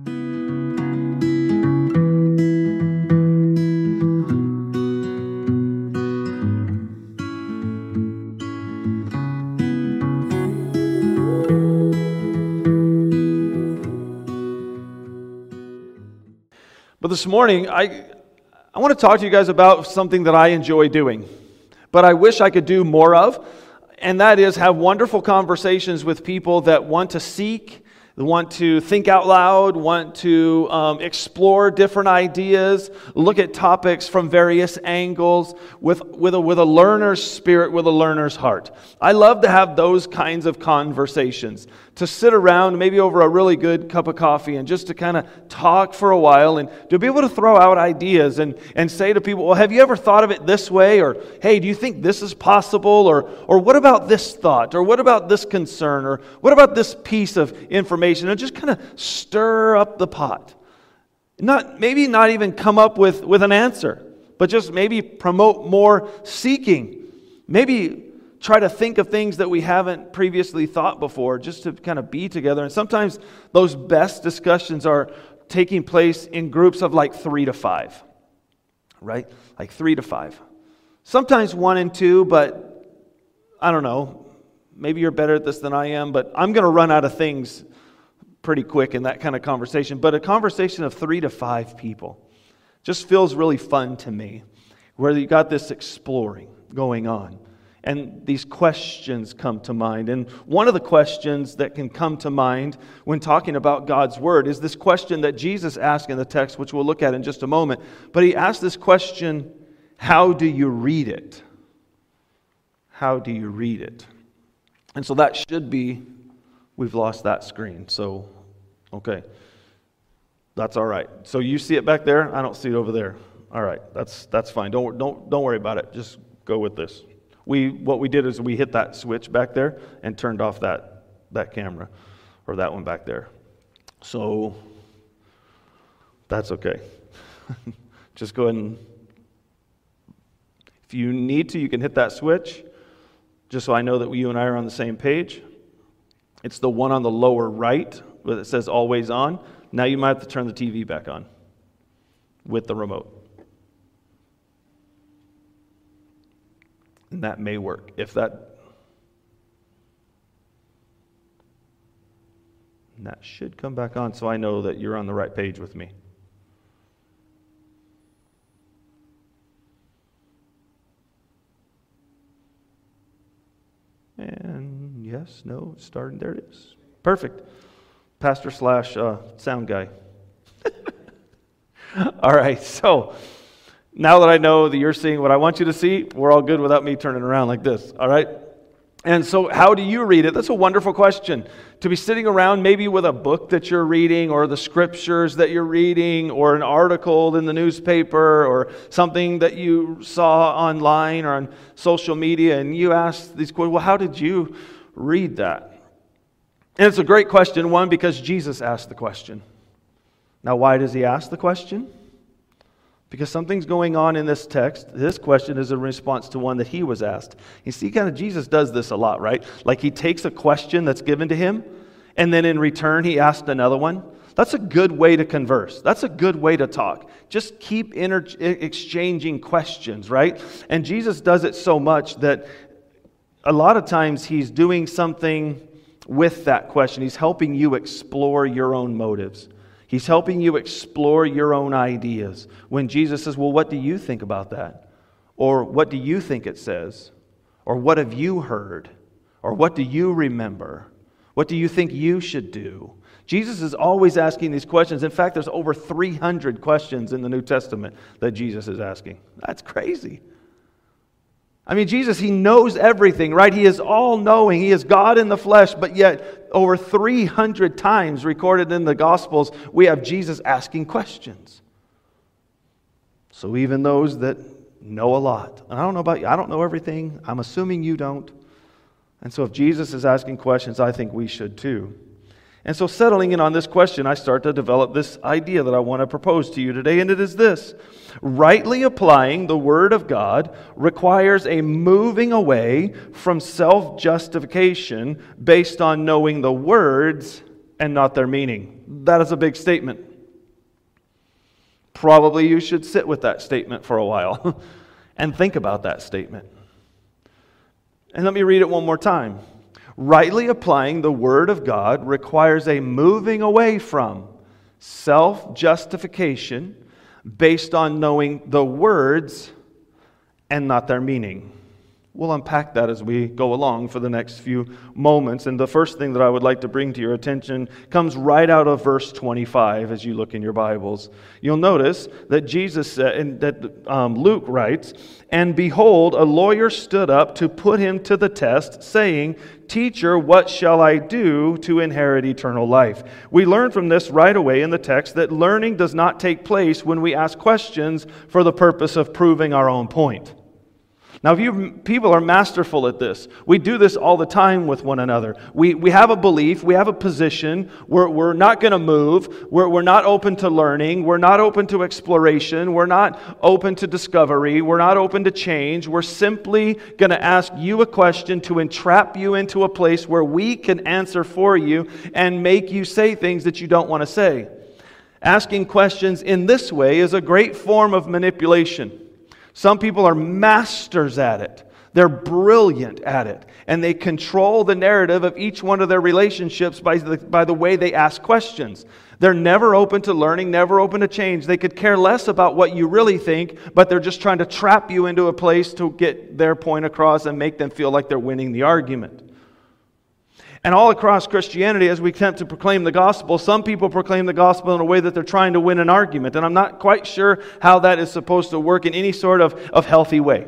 But this morning, I want to talk to you guys about something that I enjoy doing, but I wish I could do more of, and that is have wonderful conversations with people that want to seek, want to think out loud, want to explore different ideas, look at topics from various angles with a learner's spirit, with a learner's heart. I love to have those kinds of conversations, to sit around maybe over a really good cup of coffee and just to kind of talk for a while and to be able to throw out ideas and say to people, well, have you ever thought of it this way? Or, hey, do you think this is possible? Or what about this thought? Or what about this concern? Or what about this piece of information? And just kind of stir up the pot. Maybe not even come up with an answer, but just maybe promote more seeking. Maybe try to think of things that we haven't previously thought before, just to kind of be together. And sometimes those best discussions are taking place in groups of like 3 to 5, right? Like 3 to 5. Sometimes 1 and 2, but I don't know. Maybe you're better at this than I am, but I'm going to run out of things pretty quick in that kind of conversation. But a conversation of 3 to 5 people just feels really fun to me, where you got this exploring going on. And these questions come to mind. And one of the questions that can come to mind when talking about God's Word is this question that Jesus asked in the text, which we'll look at in just a moment. But he asked this question, how do you read it? How do you read it? And so that should be, we've lost that screen. So, okay. That's all right. So you see it back there? I don't see it over there. All right. That's fine. Don't worry about it. Just go with this. What we did is we hit that switch back there and turned off that camera, or that one back there. So that's okay. Just go ahead and, if you need to, you can hit that switch, just so I know that you and I are on the same page. It's the one on the lower right where it says always on. Now you might have to turn the TV back on with the remote. And that may work. If that should come back on, so I know that you're on the right page with me. And yes, no, starting. There it is. Perfect. Pastor / sound guy. All right, so now that I know that you're seeing what I want you to see, we're all good without me turning around like this, all right? And so how do you read it? That's a wonderful question. To be sitting around maybe with a book that you're reading, or the scriptures that you're reading, or an article in the newspaper, or something that you saw online or on social media, and you ask these questions, well, how did you read that? And it's a great question, one, because Jesus asked the question. Now, why does he ask the question? Because something's going on in this text. This question is a response to one that he was asked. You see, kind of Jesus does this a lot, right? Like he takes a question that's given to him, and then in return he asked another one. That's a good way to converse. That's a good way to talk. Just keep exchanging questions, right? And Jesus does it so much that a lot of times he's doing something with that question. He's helping you explore your own motives. He's helping you explore your own ideas. When Jesus says, well, what do you think about that? Or what do you think it says? Or what have you heard? Or what do you remember? What do you think you should do? Jesus is always asking these questions. In fact, there's over 300 questions in the New Testament that Jesus is asking. That's crazy. I mean, Jesus, he knows everything, right? He is all-knowing. He is God in the flesh, but yet over 300 times recorded in the Gospels, we have Jesus asking questions. So even those that know a lot, and I don't know about you, I don't know everything. I'm assuming you don't. And so if Jesus is asking questions, I think we should too. And so settling in on this question, I start to develop this idea that I want to propose to you today, and it is this. Rightly applying the Word of God requires a moving away from self-justification based on knowing the words and not their meaning. That is a big statement. Probably you should sit with that statement for a while and think about that statement. And let me read it one more time. Rightly applying the Word of God requires a moving away from self-justification based on knowing the words and not their meaning. We'll unpack that as we go along for the next few moments. And the first thing that I would like to bring to your attention comes right out of verse 25 as you look in your Bibles. You'll notice that Jesus said, and that Luke writes, "And behold, a lawyer stood up to put him to the test, saying, 'Teacher, what shall I do to inherit eternal life?'" We learn from this right away in the text that learning does not take place when we ask questions for the purpose of proving our own point. Now, people are masterful at this. We do this all the time with one another. We have a belief, we have a position, we're not going to move, we're not open to learning, we're not open to exploration, we're not open to discovery, we're not open to change. We're simply going to ask you a question to entrap you into a place where we can answer for you and make you say things that you don't want to say. Asking questions in this way is a great form of manipulation. Some people are masters at it. They're brilliant at it. And they control the narrative of each one of their relationships by the way they ask questions. They're never open to learning, never open to change. They could care less about what you really think, but they're just trying to trap you into a place to get their point across and make them feel like they're winning the argument. And all across Christianity, as we attempt to proclaim the gospel, some people proclaim the gospel in a way that they're trying to win an argument. And I'm not quite sure how that is supposed to work in any sort of healthy way.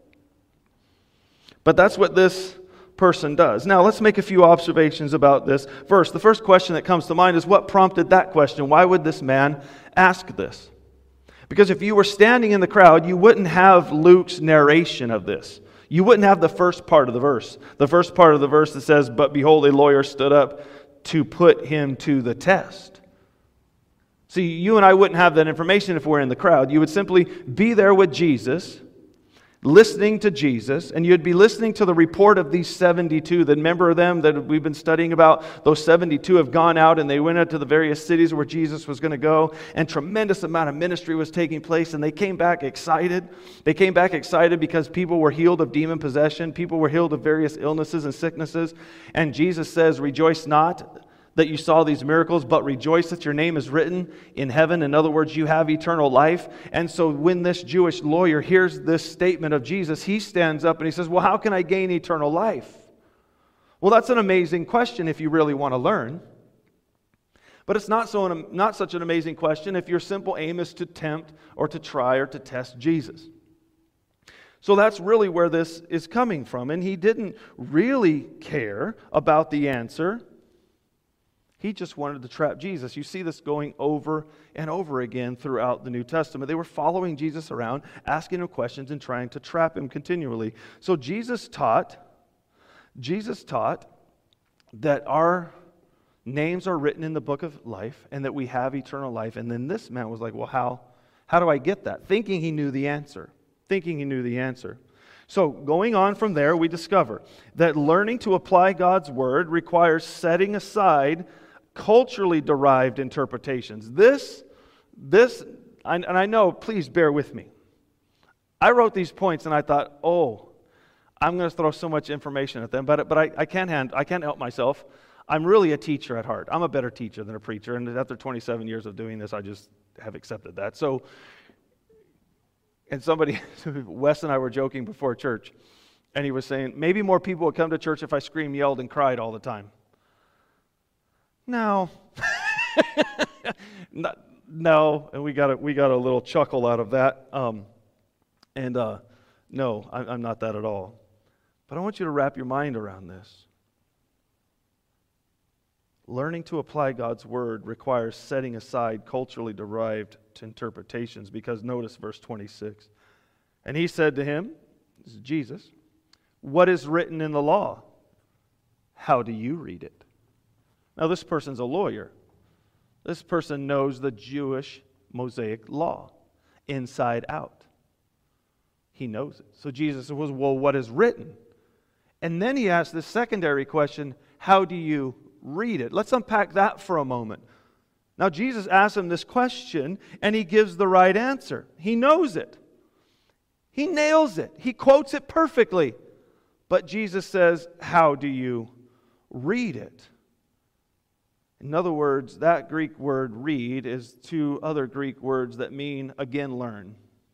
But that's what this person does. Now, let's make a few observations about this verse. The first question that comes to mind is, what prompted that question? Why would this man ask this? Because if you were standing in the crowd, you wouldn't have Luke's narration of this. You wouldn't have the first part of the verse. The first part of the verse that says, "But behold, a lawyer stood up to put him to the test." See, you and I wouldn't have that information if we're in the crowd. You would simply be there with Jesus, listening to Jesus, and you'd be listening to the report of these 72. The member of them that we've been studying about, those 72 have gone out and they went out to the various cities where Jesus was going to go, and tremendous amount of ministry was taking place, and they came back excited. They came back excited because people were healed of demon possession, people were healed of various illnesses and sicknesses, and Jesus says, "Rejoice not that you saw these miracles, but rejoice that your name is written in heaven." In other words, you have eternal life. And so when this Jewish lawyer hears this statement of Jesus, he stands up and he says, "Well, how can I gain eternal life?" Well, that's an amazing question if you really want to learn. But it's not such an amazing question if your simple aim is to tempt or to try or to test Jesus. So that's really where this is coming from. And he didn't really care about the answer. He just wanted to trap Jesus. You see this going over and over again throughout the New Testament. They were following Jesus around, asking him questions and trying to trap him continually. So Jesus taught that our names are written in the book of life and that we have eternal life. And then this man was like, "Well, how do I get that?" Thinking he knew the answer. So going on from there, we discover that learning to apply God's word requires setting aside culturally derived interpretations. And I know, please bear with me. I wrote these points and I thought, I'm going to throw so much information at them, but I can't help myself. I'm really a teacher at heart. I'm a better teacher than a preacher, and after 27 years of doing this, I just have accepted that. So, and Wes and I were joking before church, and he was saying, maybe more people would come to church if I screamed, yelled, and cried all the time. No. No, and we got a little chuckle out of that. No, I'm not that at all. But I want you to wrap your mind around this. Learning to apply God's word requires setting aside culturally derived interpretations, because notice verse 26. And he said to him, this is Jesus, "What is written in the law? How do you read it?" Now, this person's a lawyer. This person knows the Jewish Mosaic law inside out. He knows it. So Jesus says, "Well, what is written?" And then he asks this secondary question, "How do you read it? Let's unpack that for a moment. Now, Jesus asks him this question, and he gives the right answer. He knows it. He nails it. He quotes it perfectly. But Jesus says, how do you read it? In other words, that Greek word read is two other Greek words that mean again learn.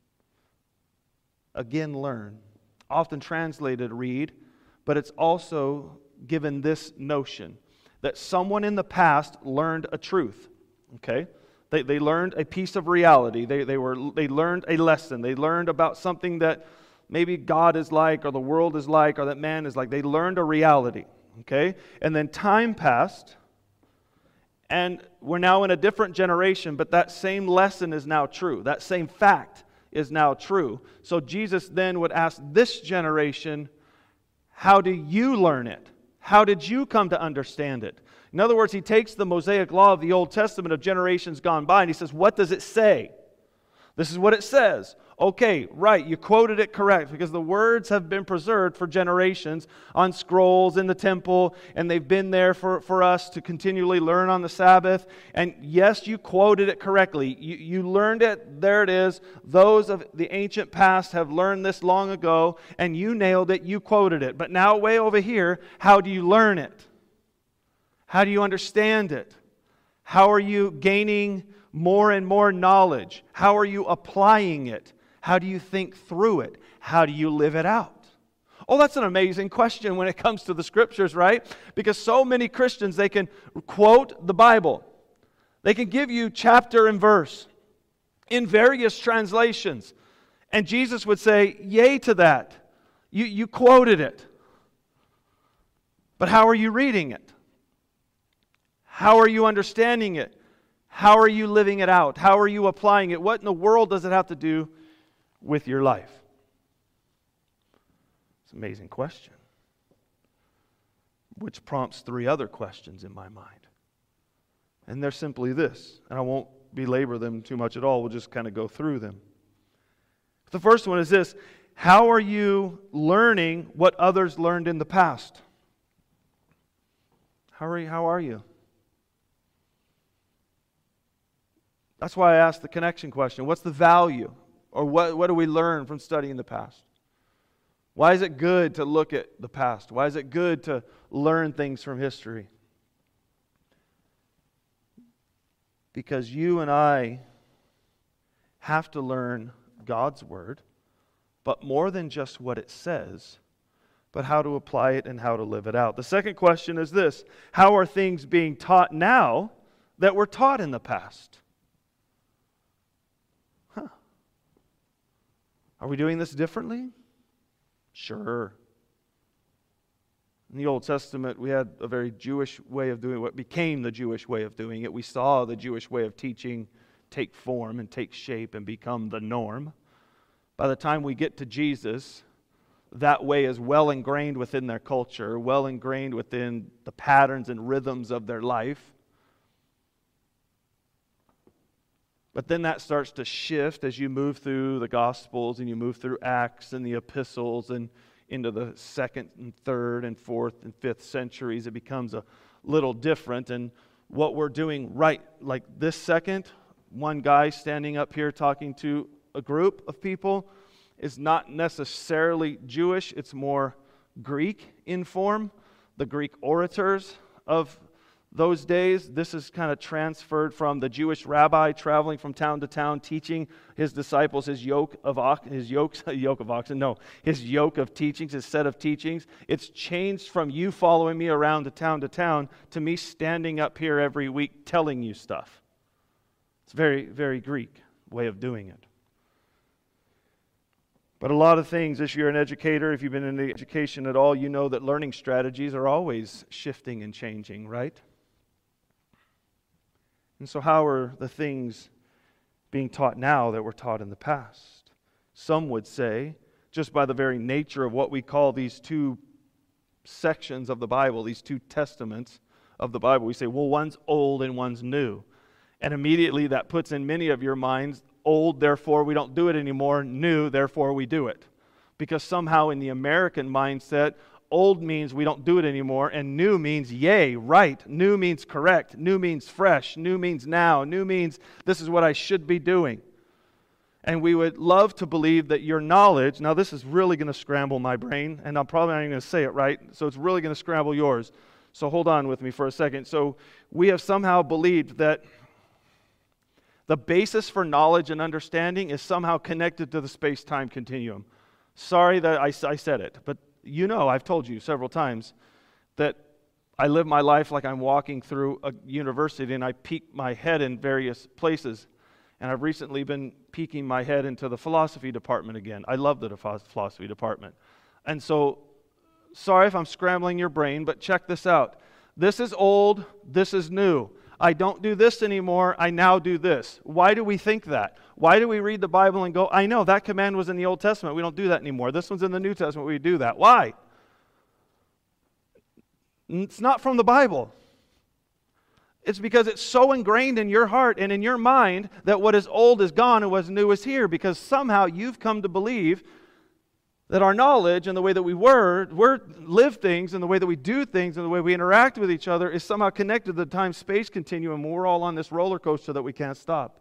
Again learn. Often translated read, but it's also given this notion that someone in the past learned a truth. Okay? They learned a piece of reality. They learned a lesson. They learned about something that maybe God is like, or the world is like, or that man is like. They learned a reality. Okay? And then time passed, and we're now in a different generation, but that same lesson is now true. That same fact is now true. So Jesus then would ask this generation, how do you learn it? How did you come to understand it? In other words, he takes the Mosaic law of the Old Testament of generations gone by, and he says, what does it say? This is what it says. Okay, right, you quoted it correct, because the words have been preserved for generations on scrolls in the temple, and they've been there for us to continually learn on the Sabbath. And yes, you quoted it correctly. You learned it, there it is. Those of the ancient past have learned this long ago, and you nailed it, you quoted it. But now way over here, how do you learn it? How do you understand it? How are you gaining more and more knowledge? How are you applying it? How do you think through it? How do you live it out? Oh, that's an amazing question when it comes to the Scriptures, right? Because so many Christians, they can quote the Bible. They can give you chapter and verse in various translations. And Jesus would say, yea to that. You quoted it. But how are you reading it? How are you understanding it? How are you living it out? How are you applying it? What in the world does it have to do with your life? It's an amazing question, which prompts three other questions in my mind. And they're simply this, and I won't belabor them too much at all. We'll just kind of go through them. The first one is this: how are you learning what others learned in the past? How are you? That's why I asked the connection question. What's the value? Or what do we learn from studying the past? Why is it good to look at the past? Why is it good to learn things from history? Because you and I have to learn God's Word, but more than just what it says, but how to apply it and how to live it out. The second question is this: how are things being taught now that were taught in the past? Are we doing this differently? Sure. In the Old Testament, we had a very Jewish way of doing what became the Jewish way of doing it. We saw the Jewish way of teaching take form and take shape and become the norm. By the time we get to Jesus, that way is well ingrained within their culture, well ingrained within the patterns and rhythms of their life. But then that starts to shift as you move through the Gospels and you move through Acts and the epistles and into the 2nd and 3rd and 4th and 5th centuries. It becomes a little different. And what we're doing right, like this second, one guy standing up here talking to a group of people, is not necessarily Jewish. It's more Greek in form. The Greek orators of those days, this is kind of transferred from the Jewish rabbi traveling from town to town, teaching his disciples his yoke of teachings, his set of teachings. It's changed from you following me around to town to me standing up here every week telling you stuff. It's very, very Greek way of doing it. But a lot of things, if you're an educator, if you've been in education at all, you know that learning strategies are always shifting and changing, right? And so how are the things being taught now that were taught in the past? Some would say, just by the very nature of what we call these two sections of the Bible, these two testaments of the Bible, we say, well, one's old and one's new. And immediately that puts in many of your minds, old, therefore we don't do it anymore, new, therefore we do it. Because somehow in the American mindset, old means we don't do it anymore, and new means yay, right. New means correct. New means fresh. New means now. New means this is what I should be doing. And we would love to believe that your knowledge, now this is really going to scramble my brain, and I'm probably not even going to say it right, so it's really going to scramble yours. So hold on with me for a second. So we have somehow believed that the basis for knowledge and understanding is somehow connected to the space-time continuum. Sorry that I said it, but you know, I've told you several times that I live my life like I'm walking through a university and I peek my head in various places. And I've recently been peeking my head into the philosophy department again. I love the philosophy department. And so, sorry if I'm scrambling your brain, but check this out. This is old, this is new. I don't do this anymore, I now do this. Why do we think that? Why do we read the Bible and go, I know, that command was in the Old Testament, we don't do that anymore. This one's in the New Testament, we do that. Why? It's not from the Bible. It's because it's so ingrained in your heart and in your mind that what is old is gone and what is new is here, because somehow you've come to believe that our knowledge and the way that we live things and the way that we do things and the way we interact with each other is somehow connected to the time-space continuum. We're all on this roller coaster that we can't stop.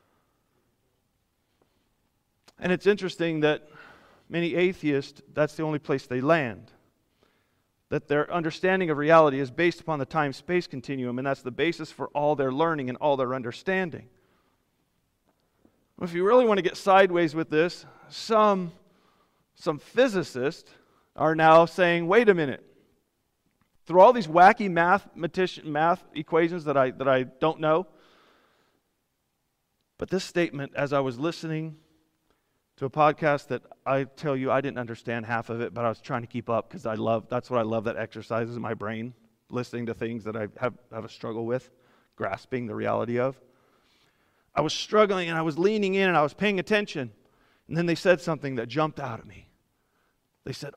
And it's interesting that many atheists, that's the only place they land. That their understanding of reality is based upon the time-space continuum, and that's the basis for all their learning and all their understanding. If you really want to get sideways with this, some physicists are now saying, wait a minute. Through all these wacky math equations that I don't know, but this statement, as I was listening to a podcast that I tell you I didn't understand half of it, but I was trying to keep up because that's what I love, that exercises my brain, listening to things that I have a struggle with, grasping the reality of. I was struggling and I was leaning in and I was paying attention. And then they said something that jumped out at me. They said,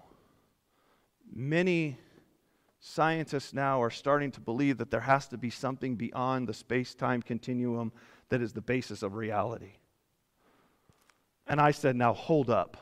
many scientists now are starting to believe that there has to be something beyond the space-time continuum that is the basis of reality. And I said, now hold up.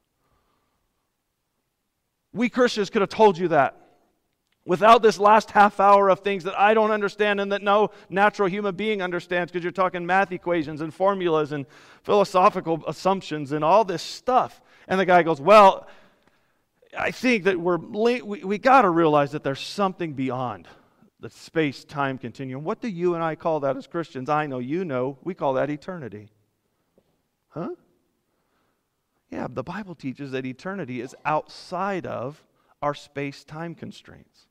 We Christians could have told you that. Without this last half hour of things that I don't understand and that no natural human being understands, because you're talking math equations and formulas and philosophical assumptions and all this stuff. And the guy goes, well, I think that we got to realize that there's something beyond the space-time continuum. What do you and I call that as Christians? I know, you know, we call that eternity. Huh? Yeah, the Bible teaches that eternity is outside of our space-time constraints.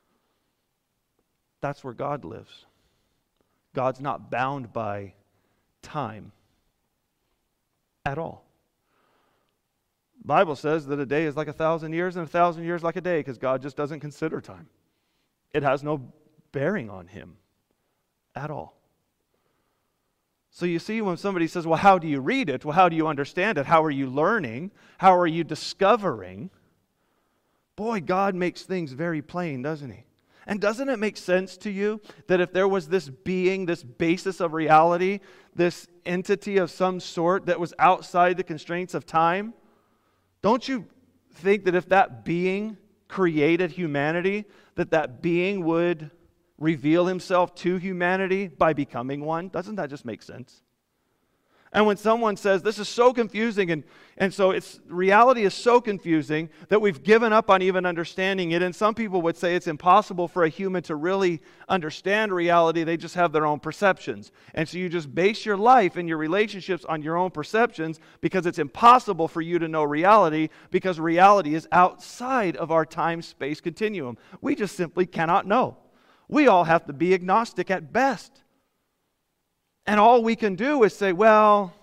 That's where God lives. God's not bound by time at all. The Bible says that a day is like 1,000 years and 1,000 years like a day, because God just doesn't consider time. It has no bearing on Him at all. So you see, when somebody says, well, how do you read it? Well, how do you understand it? How are you learning? How are you discovering? Boy, God makes things very plain, doesn't He? And doesn't it make sense to you that if there was this being, this basis of reality, this entity of some sort that was outside the constraints of time, don't you think that if that being created humanity, that being would reveal Himself to humanity by becoming one? Doesn't that just make sense? And when someone says, this is so confusing, and so reality is so confusing that we've given up on even understanding it, and some people would say it's impossible for a human to really understand reality, they just have their own perceptions. And so you just base your life and your relationships on your own perceptions because it's impossible for you to know reality because reality is outside of our time-space continuum. We just simply cannot know. We all have to be agnostic at best. And all we can do is say, well,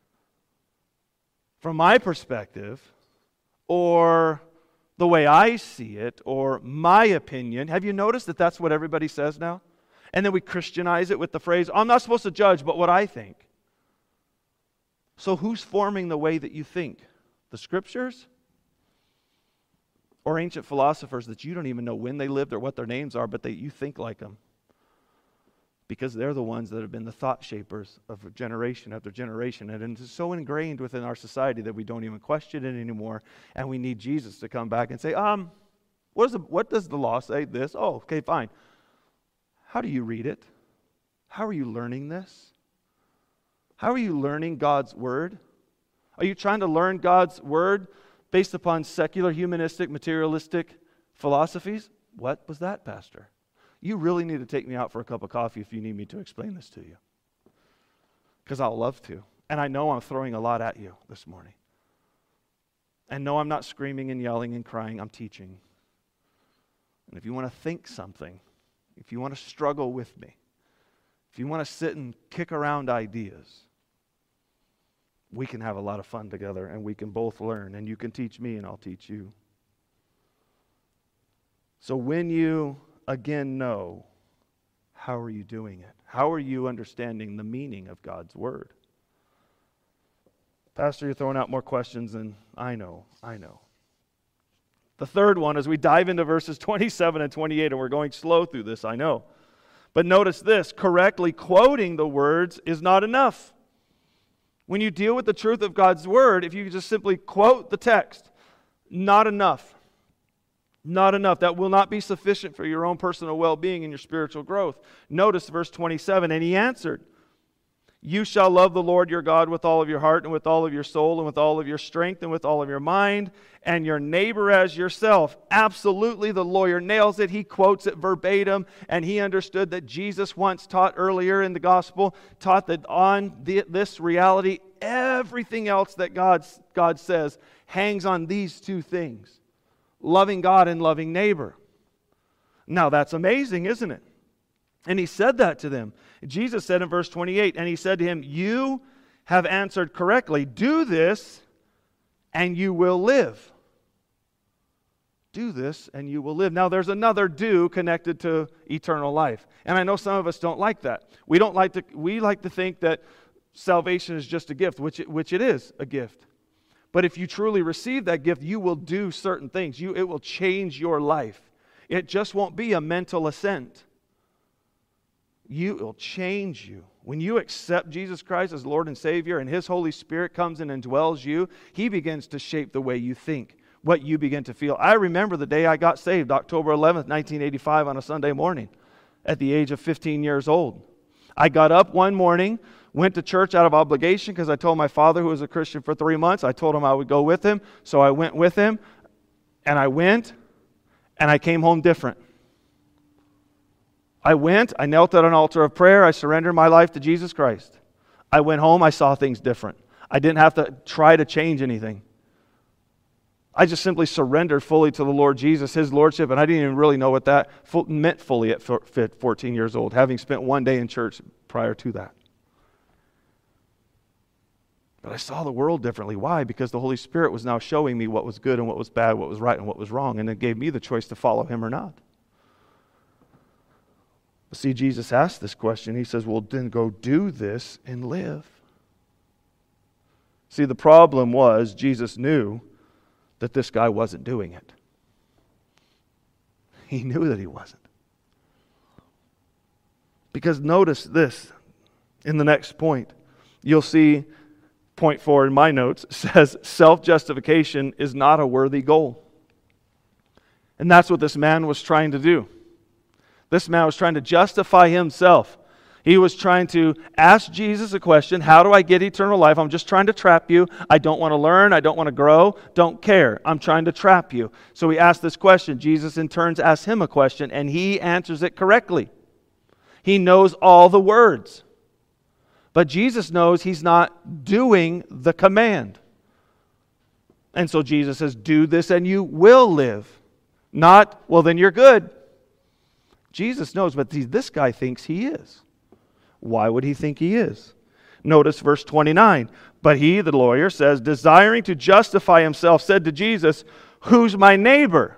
from my perspective, or the way I see it, or my opinion. Have you noticed that that's what everybody says now? And then we Christianize it with the phrase, I'm not supposed to judge, but what I think. So who's forming the way that you think? The Scriptures? Or ancient philosophers that you don't even know when they lived or what their names are, but you think like them? Because they're the ones that have been the thought shapers of generation after generation. And it's so ingrained within our society that we don't even question it anymore. And we need Jesus to come back and say, What does the law say? This. Oh, okay, fine. How do you read it? How are you learning this? How are you learning God's Word? Are you trying to learn God's Word based upon secular, humanistic, materialistic philosophies? What was that, Pastor? You really need to take me out for a cup of coffee if you need me to explain this to you. Because I'll love to. And I know I'm throwing a lot at you this morning. And no, I'm not screaming and yelling and crying. I'm teaching. And if you want to think something, if you want to struggle with me, if you want to sit and kick around ideas, we can have a lot of fun together and we can both learn. And you can teach me and I'll teach you. So when you again know, how are you doing it? How are you understanding the meaning of God's Word? Pastor, you're throwing out more questions than I know. The third one, as we dive into verses 27 and 28, and we're going slow through this, I know. But notice this, correctly quoting the words is not enough. When you deal with the truth of God's Word, if you just simply quote the text, not enough. Not enough. That will not be sufficient for your own personal well-being and your spiritual growth. Notice verse 27, and he answered, you shall love the Lord your God with all of your heart and with all of your soul and with all of your strength and with all of your mind, and your neighbor as yourself. Absolutely, the lawyer nails it. He quotes it verbatim, and he understood that Jesus once taught earlier in the gospel, taught that on this reality, everything else that God says hangs on these two things. Loving God and loving neighbor. Now that's amazing, isn't it? And he said that to them. Jesus said in verse 28, and he said to him, you have answered correctly. Do this and you will live. Do this and you will live. Now there's another do connected to eternal life. And I know some of us don't like that. We like to think that salvation is just a gift, which it is a gift. But if you truly receive that gift, you will do certain things. It will change your life. It just won't be a mental assent. It will change you. When you accept Jesus Christ as Lord and Savior and His Holy Spirit comes in and dwells you, He begins to shape the way you think, what you begin to feel. I remember the day I got saved, October 11th, 1985, on a Sunday morning at the age of 15 years old. I got up one morning, went to church out of obligation because I told my father, who was a Christian for 3 months, I told him I would go with him. So I went with him, and I came home different. I knelt at an altar of prayer, I surrendered my life to Jesus Christ. I went home, I saw things different. I didn't have to try to change anything. I just simply surrendered fully to the Lord Jesus, His Lordship, and I didn't even really know what that meant fully at 14 years old, having spent one day in church prior to that. But I saw the world differently. Why? Because the Holy Spirit was now showing me what was good and what was bad, what was right and what was wrong, and it gave me the choice to follow Him or not. But see, Jesus asked this question. He says, well, then go do this and live. See, the problem was Jesus knew that this guy wasn't doing it. He knew that he wasn't. Because notice this in the next point. You'll see point 4 in my notes says self-justification is not a worthy goal. And that's what this man was trying to do. This man was trying to justify himself. He was trying to ask Jesus a question, how do I get eternal life? I'm just trying to trap you. I don't want to learn. I don't want to grow. Don't care. I'm trying to trap you. So he asked this question. Jesus in turn asks him a question, and he answers it correctly. He knows all the words. But Jesus knows he's not doing the command. And so Jesus says, do this and you will live. Not, well, then you're good. Jesus knows, but this guy thinks he is. Why would he think he is? Notice verse 29. But he, the lawyer, says, desiring to justify himself, said to Jesus, who's my neighbor?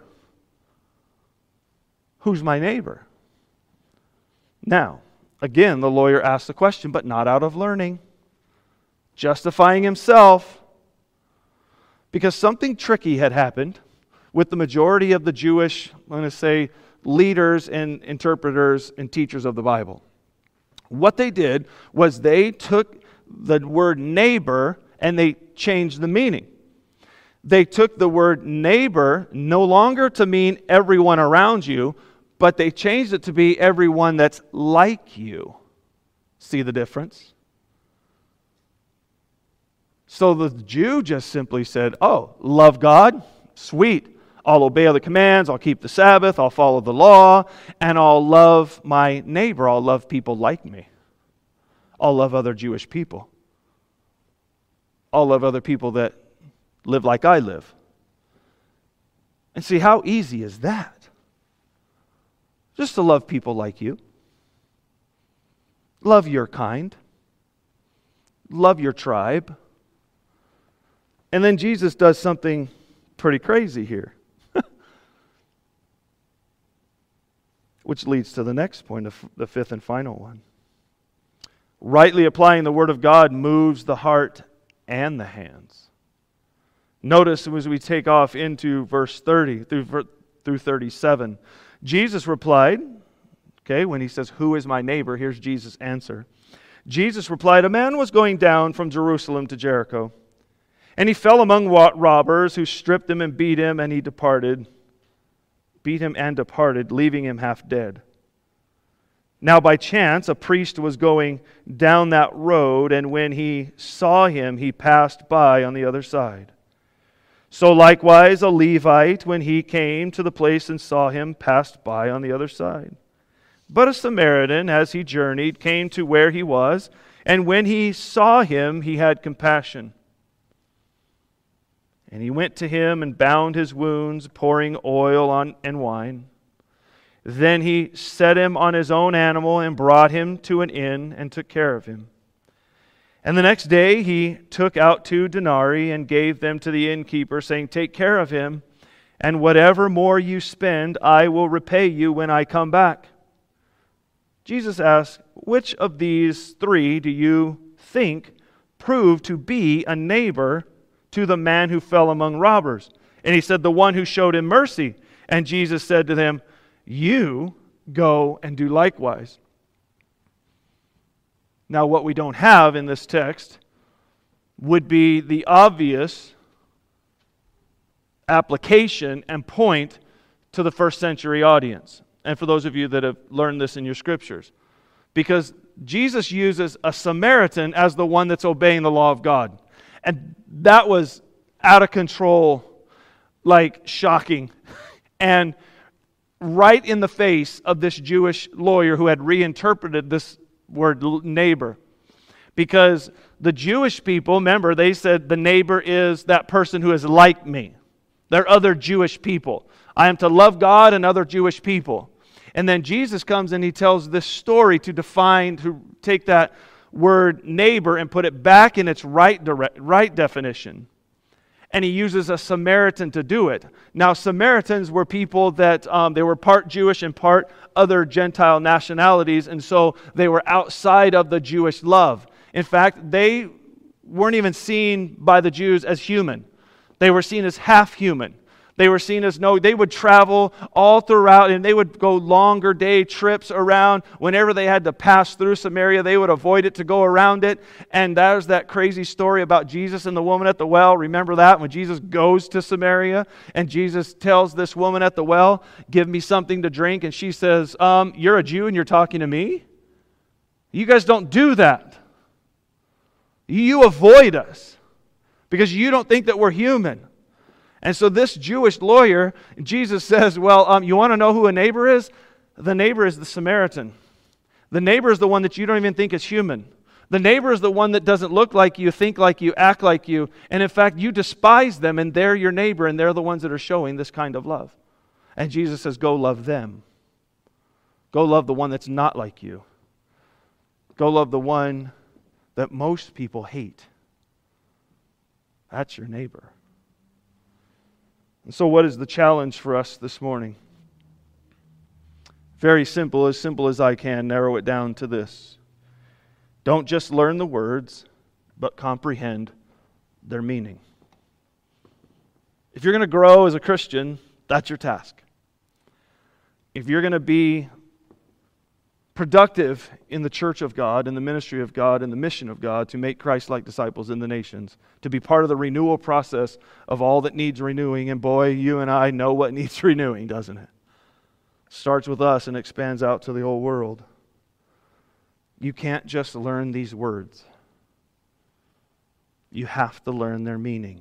Who's my neighbor? Now, again, the lawyer asks the question, but not out of learning. Justifying himself. Because something tricky had happened with the majority of the Jewish, I'm going to say, leaders and interpreters and teachers of the Bible. What they did was they took the word neighbor and they changed the meaning. they took the word neighbor no longer to mean everyone around you, but they changed it to be everyone that's like you. See the difference? So the Jew just simply said, oh, love God? Sweet. I'll obey all the commands, I'll keep the Sabbath, I'll follow the law, and I'll love my neighbor. I'll love people like me. I'll love other Jewish people. I'll love other people that live like I live. And see, how easy is that? Just to love people like you. Love your kind. Love your tribe. And then Jesus does something pretty crazy here. Which leads to the next point, the fifth and final one. Rightly applying the Word of God moves the heart and the hands. Notice as we take off into verse 30 through 37, Jesus replied, okay, when he says, who is my neighbor? Here's Jesus' answer. Jesus replied, a man was going down from Jerusalem to Jericho, and he fell among robbers who stripped him and beat him, and he departed, leaving him half dead. Now by chance a priest was going down that road, and when he saw him, he passed by on the other side. So likewise a Levite, when he came to the place and saw him, passed by on the other side. But a Samaritan, as he journeyed, came to where he was, and when he saw him, he had compassion. And he went to him and bound his wounds, pouring oil on and wine. Then he set him on his own animal and brought him to an inn and took care of him. And the next day he took out 2 denarii and gave them to the innkeeper, saying, take care of him, and whatever more you spend, I will repay you when I come back. Jesus asked, which of these 3 do you think proved to be a neighbor to the man who fell among robbers? And he said, the one who showed him mercy. And Jesus said to them, you go and do likewise. Now, what we don't have in this text would be the obvious application and point to the first century audience. And for those of you that have learned this in your scriptures. Because Jesus uses a Samaritan as the one that's obeying the law of God. And that was out of control, like shocking. And right in the face of this Jewish lawyer who had reinterpreted this word neighbor. Because the Jewish people, remember, they said the neighbor is that person who is like me. They're other Jewish people. I am to love God and other Jewish people. And then Jesus comes and he tells this story to take that word neighbor and put it back in its right definition. And he uses a Samaritan to do it. Now, Samaritans were people that they were part Jewish and part other Gentile nationalities, and so they were outside of the Jewish love. In fact, they weren't even seen by the Jews as human. They were seen as half human. They were seen as they would travel all throughout, and they would go longer day trips around. Whenever they had to pass through Samaria, they would avoid it to go around it. And there's that crazy story about Jesus and the woman at the well. Remember that? When Jesus goes to Samaria, and Jesus tells this woman at the well, give me something to drink. And she says, you're a Jew and you're talking to me? You guys don't do that. You avoid us because you don't think that we're human. And so this Jewish lawyer, Jesus says, well, you want to know who a neighbor is? The neighbor is the Samaritan. The neighbor is the one that you don't even think is human. The neighbor is the one that doesn't look like you, think like you, act like you. And in fact, you despise them, and they're your neighbor, and they're the ones that are showing this kind of love. And Jesus says, go love them. Go love the one that's not like you. Go love the one that most people hate. That's your neighbor. And so what is the challenge for us this morning? Very simple as I can, narrow it down to this. Don't just learn the words, but comprehend their meaning. If you're going to grow as a Christian, that's your task. If you're going to be productive in the church of God, in the ministry of God, in the mission of God, to make Christ-like disciples in the nations, to be part of the renewal process of all that needs renewing. And boy, you and I know what needs renewing, doesn't it? Starts with us and expands out to the whole world. You can't just learn these words. You have to learn their meaning.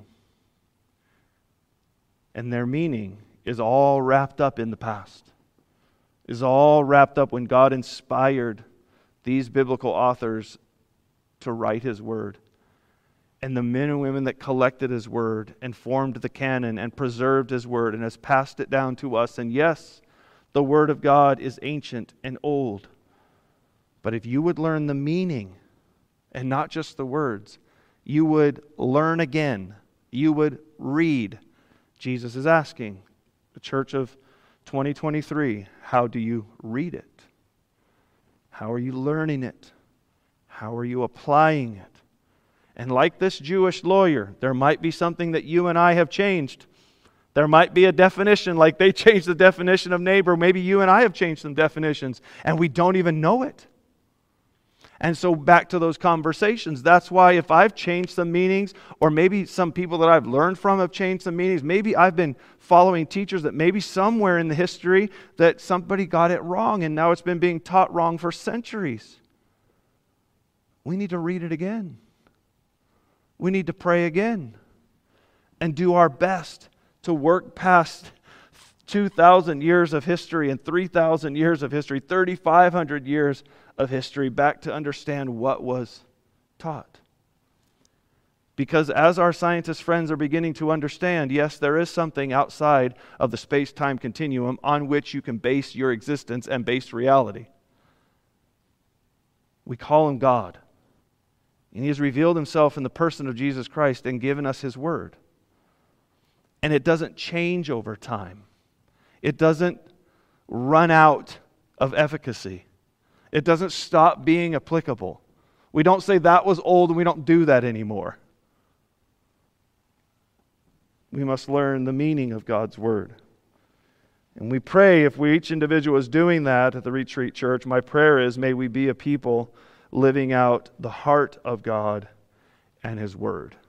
And their meaning is all wrapped up in the past. Is all wrapped up when God inspired these biblical authors to write His Word. And the men and women that collected His Word and formed the canon and preserved His Word and has passed it down to us. And yes, the Word of God is ancient and old. But if you would learn the meaning and not just the words, you would learn again. You would read. Jesus is asking the church of 2023, how do you read it? How are you learning it? How are you applying it? And like this Jewish lawyer, there might be something that you and I have changed. There might be a definition, like they changed the definition of neighbor. Maybe you and I have changed some definitions, and we don't even know it. And so back to those conversations. That's why if I've changed some meanings, or maybe some people that I've learned from have changed some meanings, maybe I've been following teachers that maybe somewhere in the history that somebody got it wrong and now it's been being taught wrong for centuries. We need to read it again. We need to pray again and do our best to work past 2,000 years of history and 3,000 years of history, 3,500 years of history back to understand what was taught. Because as our scientist friends are beginning to understand, yes, there is something outside of the space-time continuum on which you can base your existence and base reality. We call Him God. And He has revealed Himself in the person of Jesus Christ and given us His Word. And it doesn't change over time. It doesn't run out of efficacy. It doesn't stop being applicable. We don't say that was old and we don't do that anymore. We must learn the meaning of God's Word. And we pray, if each individual is doing that at the Retreat Church, my prayer is, may we be a people living out the heart of God and His Word.